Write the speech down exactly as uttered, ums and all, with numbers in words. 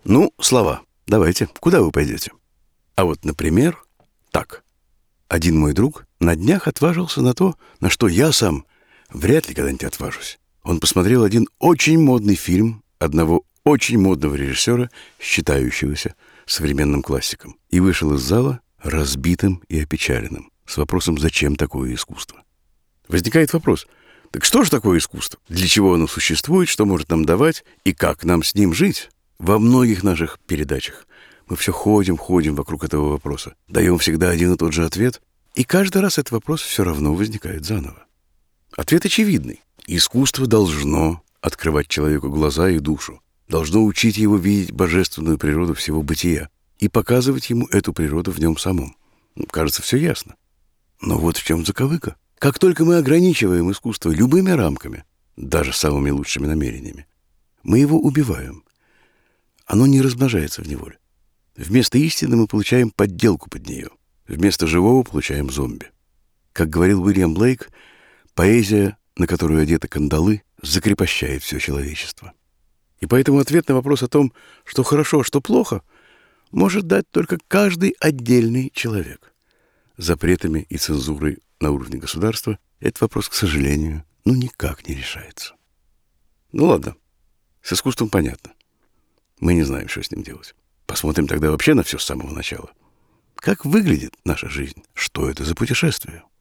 Ну, слова. Давайте. Куда вы пойдете? А вот, например, так. Один мой друг на днях отважился на то, на что я сам вряд ли когда-нибудь отважусь. Он посмотрел один очень модный фильм одного очень модного режиссера, считающегося современным классиком, и вышел из зала разбитым и опечаленным, с вопросом, зачем такое искусство. Возникает вопрос, так что же такое искусство? Для чего оно существует, что может нам давать и как нам с ним жить? Во многих наших передачах мы все ходим, ходим вокруг этого вопроса, даем всегда один и тот же ответ, и каждый раз этот вопрос все равно возникает заново. Ответ очевидный. Искусство должно открывать человеку глаза и душу, должно учить его видеть божественную природу всего бытия и показывать ему эту природу в нем самом. Кажется, все ясно. Но вот в чем заковыка. Как только мы ограничиваем искусство любыми рамками, даже самыми лучшими намерениями, мы его убиваем. Оно не размножается в неволе. Вместо истины мы получаем подделку под нее. Вместо живого получаем зомби. Как говорил Уильям Блейк, поэзия, на которую одеты кандалы, закрепощает все человечество. И поэтому ответ на вопрос о том, что хорошо, а что плохо, может дать только каждый отдельный человек. Запретами и цензурой на уровне государства этот вопрос, к сожалению, ну никак не решается. Ну ладно, с искусством понятно. Мы не знаем, что с ним делать. Посмотрим тогда вообще на все с самого начала. Как выглядит наша жизнь? Что это за путешествие?